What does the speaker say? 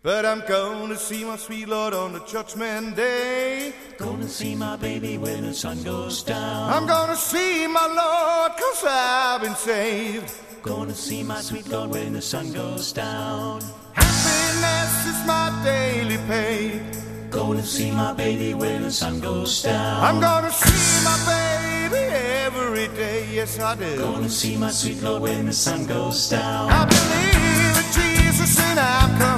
But I'm gonna see my sweet Lord on the judgment day. Gonna see my baby when the sun goes down. I'm gonna see my Lord 'cause I've been saved. Gonna see my sweet Lord when the sun goes down. Happiness is my daily pay. Gonna see my baby when the sun goes down. I'm gonna see my baby every day, yes I do. Gonna see my sweet Lord when the sun goes down. I believe in Jesus and I'm coming.